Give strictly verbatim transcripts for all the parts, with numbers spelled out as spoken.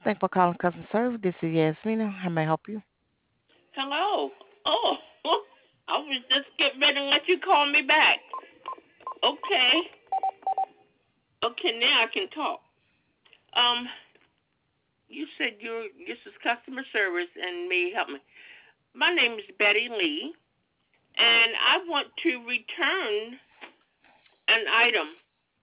Thank for calling customer service. This is Yasmina. How may I help you? Hello. Oh, I was just getting ready to let you call me back. Okay. Okay, now I can talk. Um, you said you're this is customer service and may help me. My name is Betty Lee, and I want to return an item.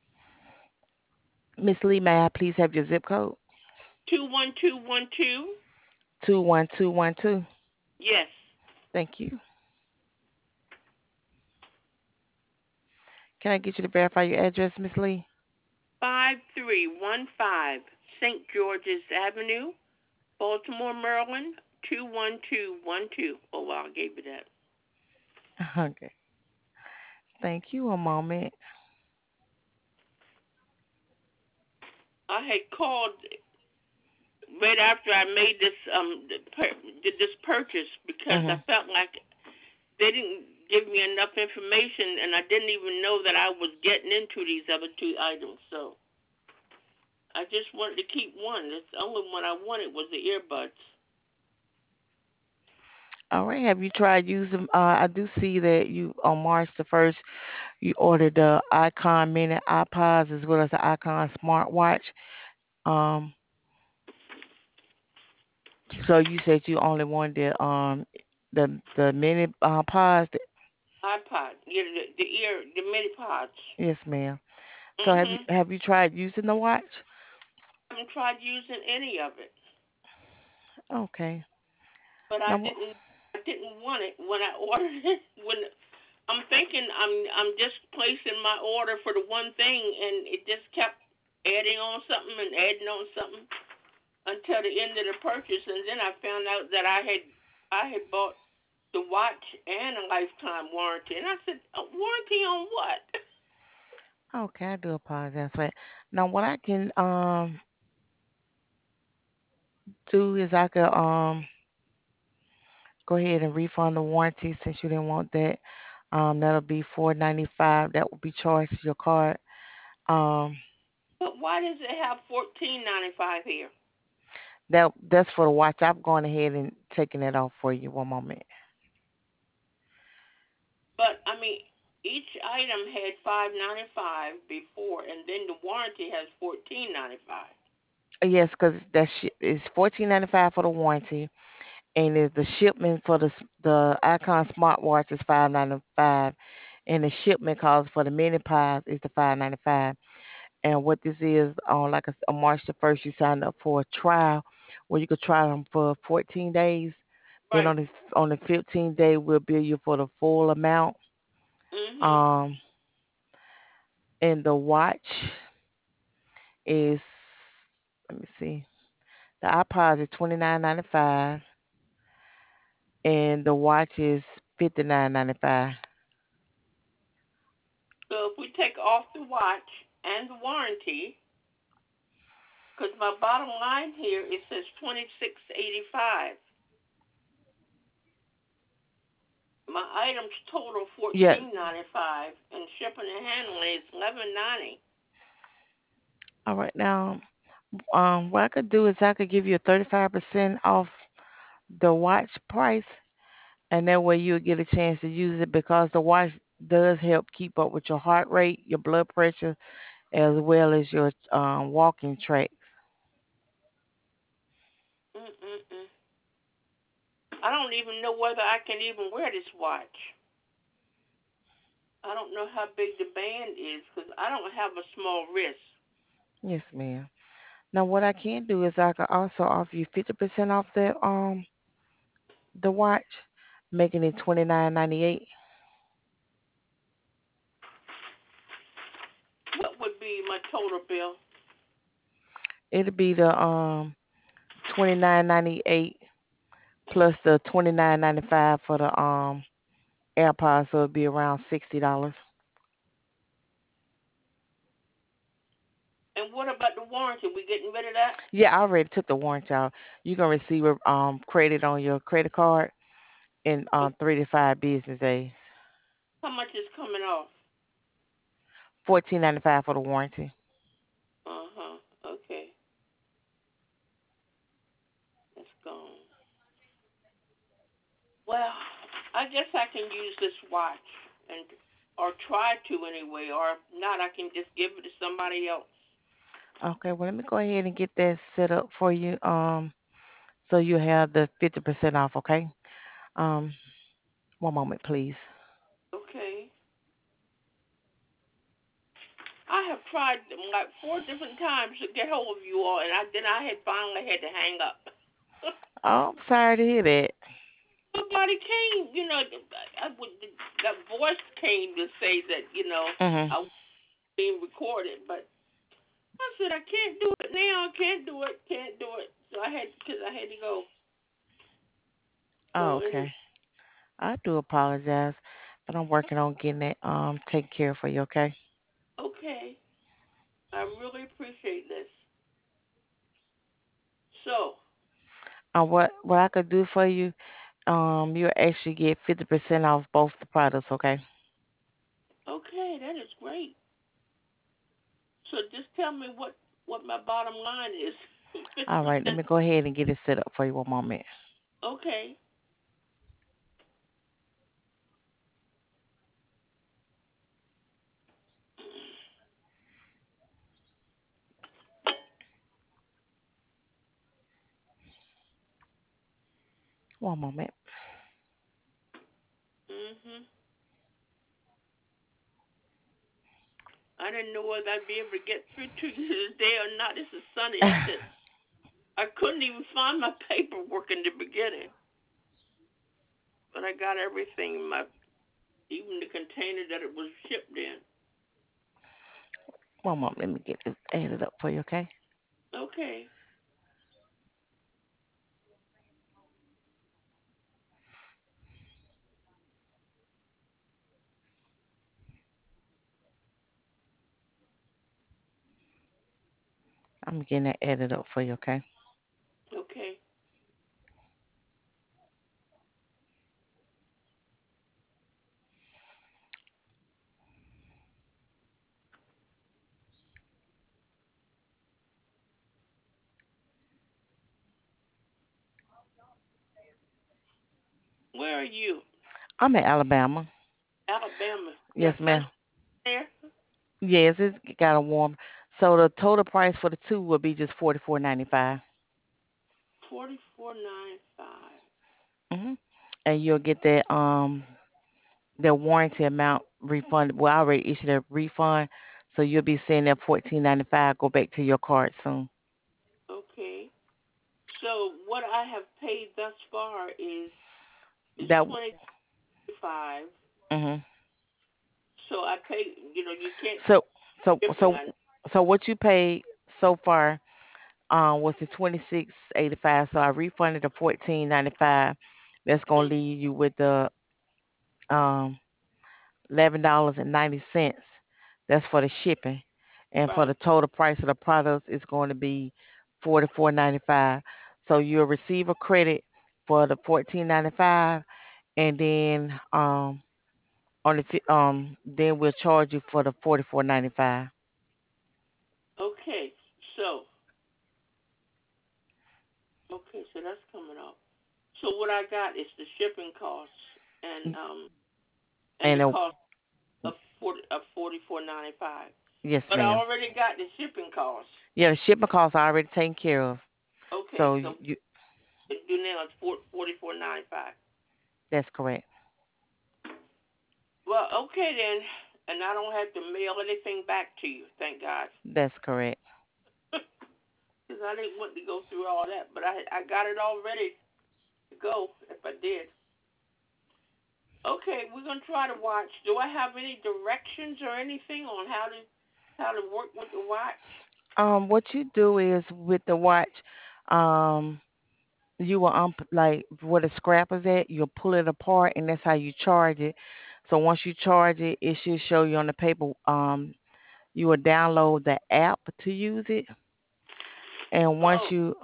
Miss Lee, may I please have your zip code? Two one two one two. two one two one two. Yes. Thank you. Can I get you to verify your address, Miss Lee? Five three one five Saint George's Avenue, Baltimore, Maryland. Two one two one two. Oh well, I gave you that. Okay. Thank you. A moment. I had called right after I made this um did this purchase because I Hmm. felt like they didn't give me enough information and I didn't even know that I was getting into these other two items. So I just wanted to keep one. That's the only one I wanted was the earbuds. All right. Have you tried using? Uh, I do see that you on March the first you ordered the Icon Mini iPods as well as the Icon smartwatch. Um, so you said you only wanted the um the the mini uh, pods. iPod, yeah, the, the ear, the mini pods. Yes, ma'am. So have you Mhm. have you tried using the watch? I haven't tried using any of it, Okay. but I Now, didn't. I didn't want it when I ordered it. When I'm thinking I'm I'm just placing my order for the one thing, and it just kept adding on something and adding on something until the end of the purchase, and then I found out that I had I had bought the watch and a lifetime warranty, and I said, a warranty on what? okay, I do apologize for that. Now, what I can um do is I could um go ahead and refund the warranty since you didn't want that. Um, that'll be four ninety five. That will be charged to your card. Um, But why does it have fourteen ninety five here? that that's for the watch. I've gone ahead and taken it off for you. One moment. But I mean, each item had five ninety five before, and then the warranty has fourteen ninety five. Uh, Yes, because that shi is fourteen ninety five for the warranty, and is the shipment for the s- the Icon smartwatch is five ninety five, and the shipment cost for the mini pods is the five ninety five. And what this is, on like I s- on March the first, you signed up for a trial where you could try them for fourteen days. Then Right. on the f- on the fifteenth day, we'll bill you for the full amount. Mhm. Um, and the watch is, let me see, the iPod is twenty nine ninety five, and the watch is fifty nine ninety five. So if we take off the watch and the warranty, because my bottom line here it says twenty six eighty five. My items total Yeah. fourteen ninety five, and shipping and handling is eleven ninety. All right. Now, um, what I could do is I could give you a thirty five percent off the watch price, and that way you'll get a chance to use it because the watch does help keep up with your heart rate, your blood pressure, as well as your um, walking tracks. Mm-mm-mm. I don't even know whether I can even wear this watch. I don't know how big the band is because I don't have a small wrist. Yes, ma'am. Now, what I can do is I could also offer you fifty percent off the um the watch, making it twenty nine ninety eight. What would be my total bill? It'll be the um twenty nine ninety eight plus the twenty nine ninety five for the um AirPods, so it'll be around sixty dollars. And what about the warranty? We getting rid of that? Yeah, I already took the warranty out. You can receive a um credit on your credit card in um three to five business days. How much is coming off? Fourteen ninety five for the warranty. Uh huh. Okay. gone. Well, I guess I can use this watch and or try to anyway, or if not, I can just give it to somebody else. Okay, well let me go ahead and get that set up for you. Um, so you have the fifty percent off. Okay. Um, one moment, please. Okay. I have tried like four different times to get hold of you all, and I then I had finally had to hang up. Oh, I'm sorry to hear that. Nobody came, you know. I, I, that voice came to say that you know Mhm. I was being recorded, but I said I can't do it now. I can't do it. Can't do it. So I had because I had to go. Oh, So anyway, okay. I do apologize, but I'm working on getting it um taken care of for you. Okay. okay. I really appreciate this. So Uh, what what I could do for you? Um, you actually get fifty percent off both the products. Okay. okay, that is great. So just tell me what what my bottom line is. Fifty All right. Let percent. me go ahead and get it set up for you. One moment. Okay. One moment. Mhm. I didn't know whether I'd be able to get through to you today or not. This is Sunday. I said I couldn't even find my paperwork in the beginning, but I got everything in my even the container that it was shipped in. One moment. Let me get this added up for you. Okay. Okay. I'm getting that added up for you. Okay. Okay. Where are you? I'm in Alabama. Alabama. Got Yes, ma'am. sunshine there? Yes, it's got a warm. So the total price for the two will be just forty four ninety five. Forty four nine five. Mhm. And you'll get that um the warranty amount refunded. Well, I already issued a refund, so you'll be seeing that fourteen ninety five go back to your card soon. Okay. So what I have paid thus far is is That. twenty five. Mhm. So I pay. You know, you can't So so shipping. so I so what you paid so far um was the twenty six eighty five. So I refunded the fourteen ninety five. That's gonna mm, leave you with the um eleven dollars and ninety cents. That's for the shipping, and for the right. total price of the products is going to be forty four ninety five. So you'll receive a credit for the fourteen ninety five, and then um on the fi- um then we'll charge you for the forty four ninety five. Okay. So okay. So that's coming up. So what I got is the shipping costs and um and And the uh, cost of forty of forty four ninety five. yes, But I ma'am. already got the shipping costs. Yeah, the shipping costs are already taken care of. Okay. So So you do now it's forty four ninety five. that's correct. Well, okay then, and I don't have to mail anything back to you. Thank God. That's correct. Because I didn't want to go through all that, but I I got it all ready to go if I did. Okay, we're gonna try to watch. Do I have any directions or anything on how to how to work with the watch? Um, what you do is with the watch, um, you will um like where the scrap is at, you'll pull it apart, and that's how you charge it. So once you charge it, it should show you on the paper. Um, you will download the app to use it, and once Oh, you,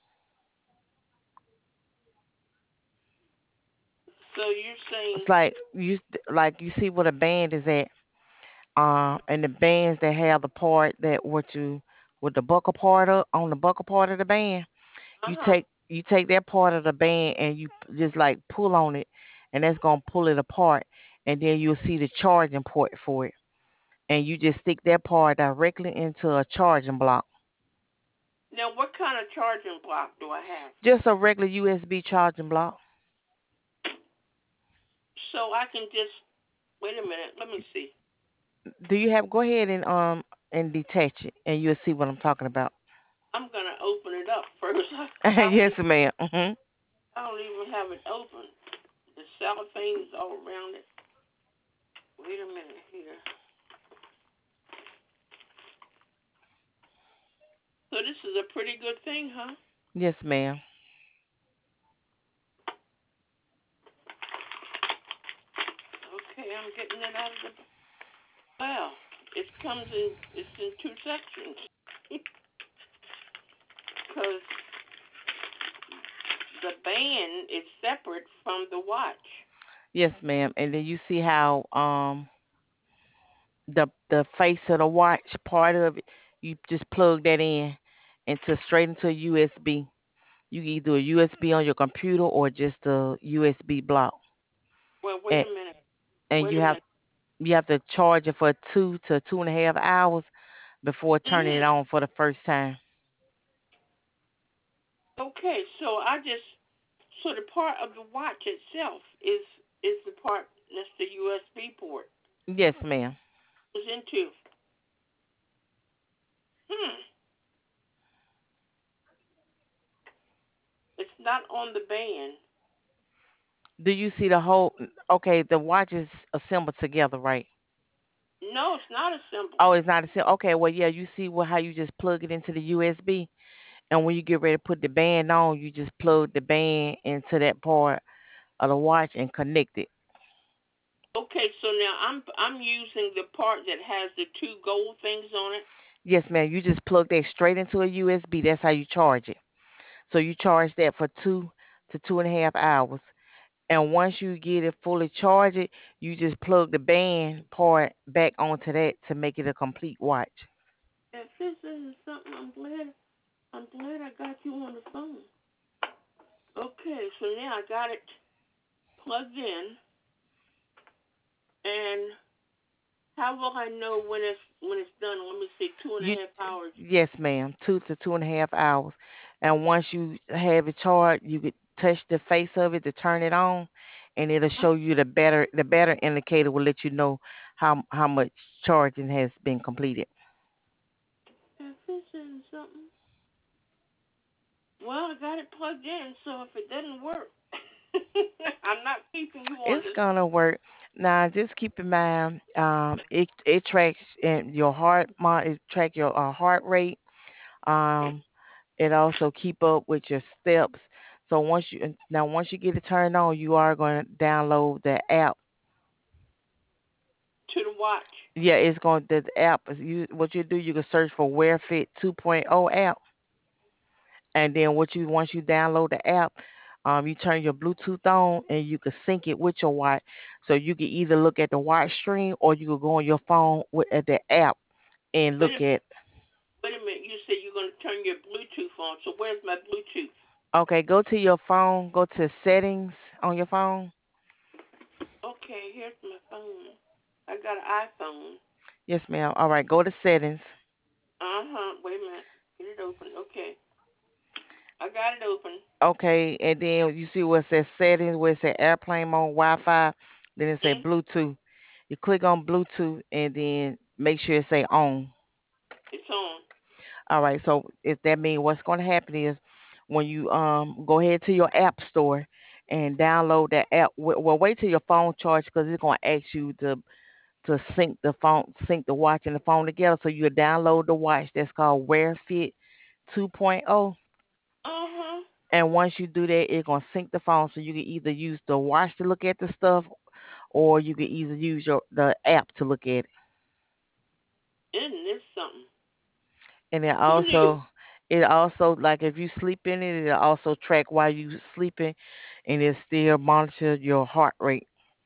so you're saying it's like you like you see where the band is at, uh, and the bands that have the part that what you with the buckle part of, on the buckle part of the band, uh you huh take you take that part of the band and you just like pull on it, and that's gonna pull it apart, and then you'll see the charging port for it, and you just stick that part directly into a charging block. Now, what kind of charging block do I have? Just a regular U S B charging block. So I can just wait a minute. Let me see. Do you have? Go ahead and um and detach it, and you'll see what I'm talking about. I'm gonna open it up first. I don't Yes, even ma'am. Hmm. I don't even have it open. The cellophane's all around it. Wait a minute here. So this is a pretty good thing, huh? Yes, ma'am. Okay, I'm getting it out of the. Well, it comes in. It's in two sections because the band is separate from the watch. Yes, ma'am. And then you see how um the the face of the watch part of it, you just plug that in into straight into a U S B. You can either do a U S B on your computer or just a U S B block. Well, wait And a minute. and Wait you a have minute. you have to charge it for two to two and a half hours before turning it Mm. on for the first time. Okay, so I just so the part of the watch itself is is the part that's the U S B port Yes, ma'am. goes into. Hmm. It's not on the band. Do you see the whole? Okay, the watch is assembled together, right? No, it's not assembled. Oh, it's not assembled. Okay, well, yeah, you see what how you just plug it into the U S B, and when you get ready to put the band on, you just plug the band into that part of the watch and connect it. Okay, so now I'm I'm using the part that has the two gold things on it. Yes, ma'am. You just plug that straight into a U S B. That's how you charge it. So you charge that for two to two and a half hours. And once you get it fully charged, you just plug the band part back onto that to make it a complete watch. If this isn't something, I'm glad I'm glad I got you on the phone. Okay, so now I got it plugged in, and how will I know when it's when it's done? Let me see, two and a You half hours. Yes, ma'am. Two to two and a half hours. And once you have it charged, you could touch the face of it to turn it on, and it'll show you the better the better indicator will let you know how how much charging has been completed. If this isn't something, well, I got it plugged in, so if it doesn't work, I'm not keeping you on It's this. gonna work. Now, just keep in mind, um, it it tracks in your heart, mon- it track your uh, heart rate. Um, it also keep up with your steps. So once you now once you get it turned on, you are going to download the app. To the watch. Yeah, it's going the app. Is You what you do, you can search for Wear Fit 2.0 app, and then what you once you download the app, um, you turn your Bluetooth on, and you can sync it with your watch. So you can either look at the watch stream, or you can go on your phone with at the app and Wait look a at. wait a minute. You said you're going to turn your Bluetooth on. So where's my Bluetooth? Okay, go to your phone. Go to settings on your phone. Okay, here's my phone. I got an iPhone. Yes, ma'am. All right, go to settings. Uh huh. Wait a minute. Get it open. Okay, I got it open. Okay, and then you see where it says settings, where it says airplane mode, Wi-Fi, then it say Mm, Bluetooth. You click on Bluetooth and then make sure it say on. it's on. All right, so if that means what's going to happen is when you um go ahead to your app store and download that app. Well, well, wait till your phone charge because it's going to ask you to to sync the phone, sync the watch and the phone together. So you download the watch that's called Wear Fit 2.0. Uh huh. And once you do that, it's gonna sync the phone, so you can either use the watch to look at the stuff, or you can either use your the app to look at it. Isn't this something? And it When do you? also, it also like if you sleep in it, it also track while you sleeping, and it still monitor your heart rate,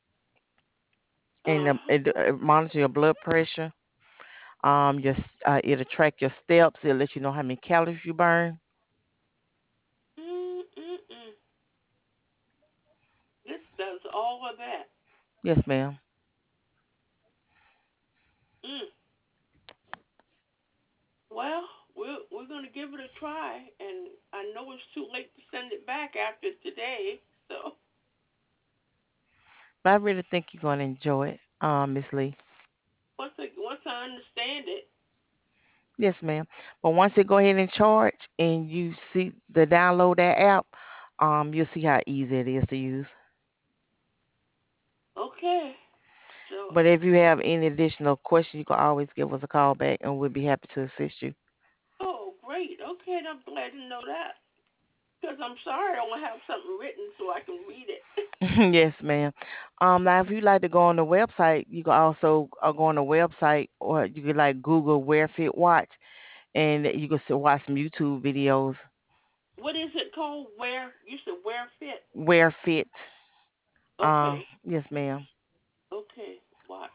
and Uh um, it, it monitor your blood pressure. Um, your uh, it'll track your steps. It'll let you know how many calories you burn. all of that. Yes, ma'am. Mm. Well, we're we're gonna give it a try, and I know it's too late to send it back after today. So But I really think you're gonna enjoy it, um, Miss Lee. once I once I understand it, Yes, ma'am. But once it go ahead and charge and you see the download that app, um, you'll see how easy it is to use. okay. So But if you have any additional questions, you can always give us a call back and we'll be happy to assist you. oh great. Okay, I'm glad to know that. Because I'm sorry I don't have something written so I can read it. Yes, ma'am. Um, now if you like to go on the website, you can also uh, go on the website or you can like Google Wear Fit Watch and you can still watch some YouTube videos. What is it called? Where you said where fit? Wear Fit. Uh, Okay. yes, ma'am. Okay. Watch.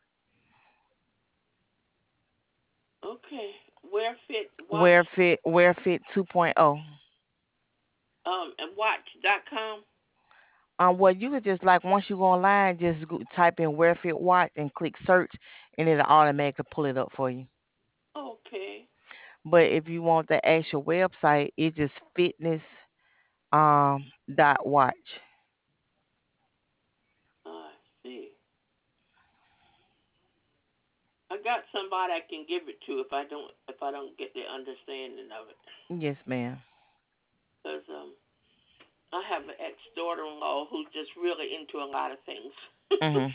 Okay. Where fit watch. Wear Fit, Wear Fit 2.0. Um and watch dot com. Um, well, you could just like once you go online, just go, type in Wear Fit Watch and click search, and it'll automatically pull it up for you. Okay. But if you want the actual website, it's just fitness um dot watch. I see. I got somebody I can give it to if I don't if I don't get the understanding of it. Yes, ma'am. Because um, I have an ex daughter-in-law who's just really into a lot of things, Mhm.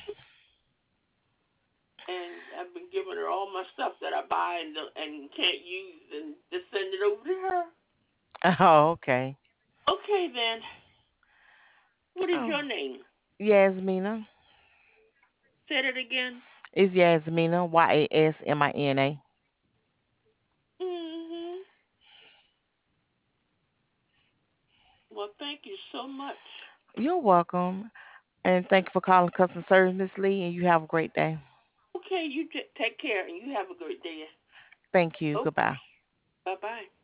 and I've been giving her all my stuff that I buy and and can't use, and just send it over to her. Oh, okay. Okay then. What is Oh, your name? Yasmina. Say it again. It's Yasmina. Y A S M I N A. Mhm. Well, thank you so much. You're welcome, and thank you for calling customer service, Miss Lee. And you have a great day. Okay, you t- take care and you have a great day. Thank you. Okay. Goodbye. Bye bye.